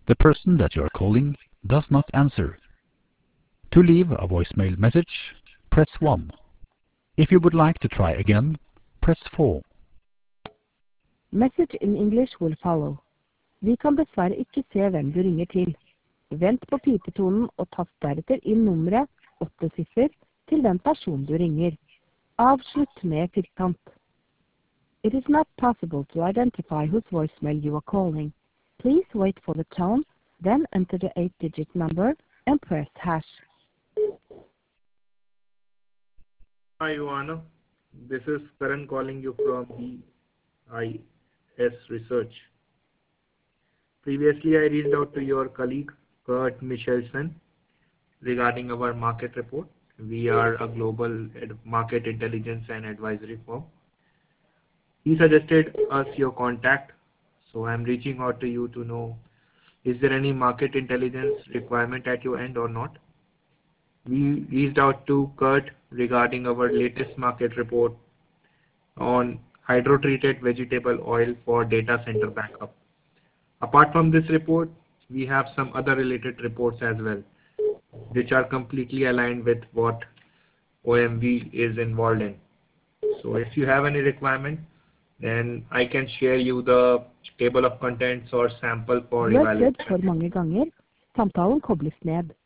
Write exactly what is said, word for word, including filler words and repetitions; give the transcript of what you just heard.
The person that you are calling does not answer. To leave a voicemail message, press one. If you would like to try again, press four. Message in English will follow. Vi kan dessverre ikke se hvem du ringer til. Vent på pipetonen og tast deretter inn nummeret åtte siffer til den person du ringer. Avslutt med firkant. It is not possible to identify whose voicemail you are calling. Please wait for the tone, then enter the eight-digit number and press hash. Hi, Ioana. This is Karan calling you from B I S Research. Previously, I reached out to your colleague, Kurt Michelson, regarding our market report. We are a global market intelligence and advisory firm. He suggested us your contact, so I'm reaching out to you to know, is there any market intelligence requirement at your end or not? We reached out to Kurt regarding our latest market report on hydrotreated vegetable oil for data center backup. Apart from this report, we have some other related reports as well, which are completely aligned with what O M V is involved in. So if you have any requirement, then I can share you the table of contents or sample for Du er evaluation. kledd for mange ganger. Samtalen kobles ned.